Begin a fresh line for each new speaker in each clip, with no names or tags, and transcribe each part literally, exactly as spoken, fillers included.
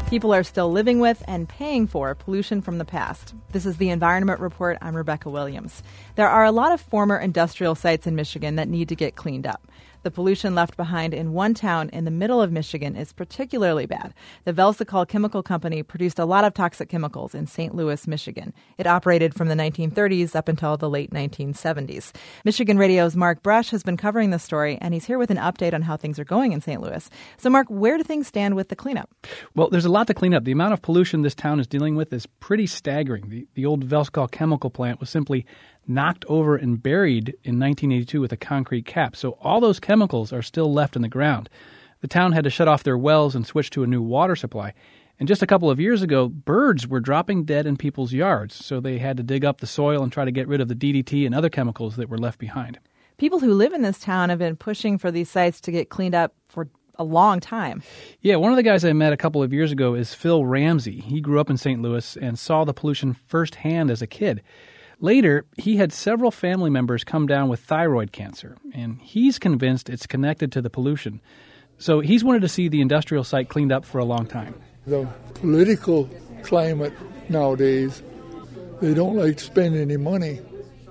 People are still living with and paying for pollution from the past. This is the Environment Report. I'm Rebecca Williams. There are a lot of former industrial sites in Michigan that need to get cleaned up. The pollution left behind in one town in the middle of Michigan is particularly bad. The Velsicol Chemical Company produced a lot of toxic chemicals in Saint Louis, Michigan. It operated from the nineteen thirties up until the late nineteen seventies. Michigan Radio's Mark Brush has been covering the story, and he's here with an update on how things are going in Saint Louis. So, Mark, where do things stand with the cleanup?
Well, there's a lot to clean up. The amount of pollution this town is dealing with is pretty staggering. The, the old Velsicol Chemical plant was simply knocked over and buried in nineteen eighty-two with a concrete cap. So all those chemicals are still left in the ground. The town had to shut off their wells and switch to a new water supply. And just a couple of years ago, birds were dropping dead in people's yards. So they had to dig up the soil and try to get rid of the D D T and other chemicals that were left behind.
People who live in this town have been pushing for these sites to get cleaned up for a long time.
Yeah, one of the guys I met a couple of years ago is Phil Ramsey. He grew up in Saint Louis and saw the pollution firsthand as a kid. Later, he had several family members come down with thyroid cancer, and he's convinced it's connected to the pollution. So he's wanted to see the industrial site cleaned up for a long time.
The political climate nowadays, they don't like to spend any money.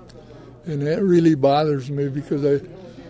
And that really bothers me because I,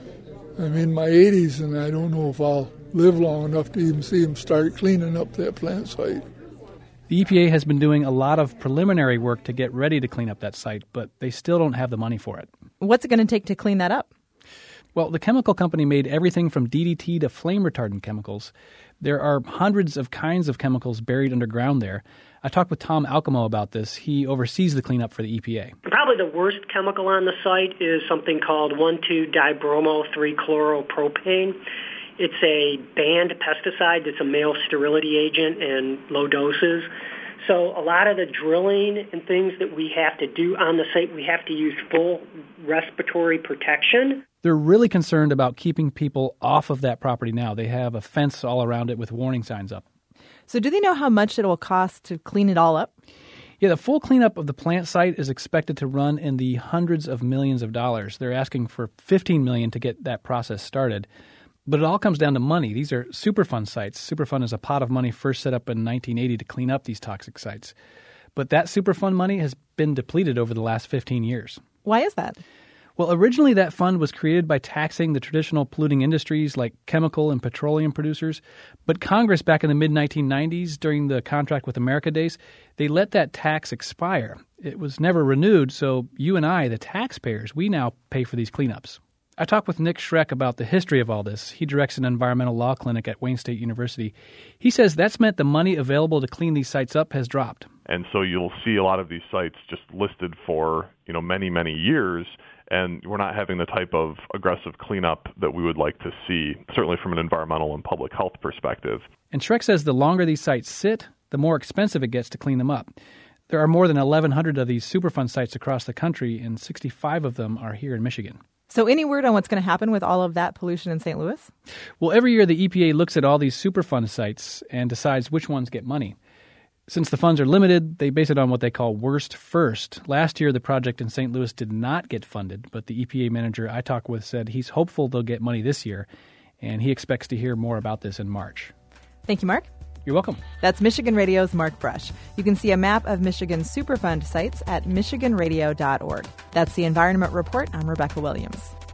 I'm in my eighties and I don't know if I'll live long enough to even see them start cleaning up that plant site.
The E P A has been doing a lot of preliminary work to get ready to clean up that site, but they still don't have the money for it.
What's it going to take to clean that up?
Well, the chemical company made everything from D D T to flame retardant chemicals. There are hundreds of kinds of chemicals buried underground there. I talked with Tom Alcamo about this. He oversees the cleanup for the E P A.
Probably the worst chemical on the site is something called one two dibromo three chloropropane. It's a banned pesticide that's a male sterility agent in low doses. So a lot of the drilling and things that we have to do on the site, we have to use full respiratory protection.
They're really concerned about keeping people off of that property now. They have a fence all around it with warning signs up.
So do they know how much it will cost to clean it all up?
Yeah, the full cleanup of the plant site is expected to run in the hundreds of millions of dollars. They're asking for fifteen million dollars to get that process started. But it all comes down to money. These are Superfund sites. Superfund is a pot of money first set up in nineteen eighty to clean up these toxic sites. But that Superfund money has been depleted over the last fifteen years.
Why is that?
Well, originally that fund was created by taxing the traditional polluting industries like chemical and petroleum producers. But Congress back in the mid nineteen nineties, during the Contract with America days, they let that tax expire. It was never renewed, so you and I, the taxpayers, we now pay for these cleanups. I talked with Nick Schreck about the history of all this. He directs an environmental law clinic at Wayne State University. He says that's meant the money available to clean these sites up has dropped.
And so you'll see a lot of these sites just listed for, you know, many, many years, and we're not having the type of aggressive cleanup that we would like to see, certainly from an environmental and public health perspective.
And Schreck says the longer these sites sit, the more expensive it gets to clean them up. There are more than eleven hundred of these Superfund sites across the country, and sixty-five of them are here in Michigan.
So any word on what's going to happen with all of that pollution in Saint Louis?
Well, every year the E P A looks at all these Superfund sites and decides which ones get money. Since the funds are limited, they base it on what they call worst first. Last year, the project in Saint Louis did not get funded, but the E P A manager I talked with said he's hopeful they'll get money this year, and he expects to hear more about this in March.
Thank you, Mark.
You're welcome.
That's Michigan Radio's Mark Brush. You can see a map of Michigan's Superfund sites at michigan radio dot org. That's the Environment Report. I'm Rebecca Williams.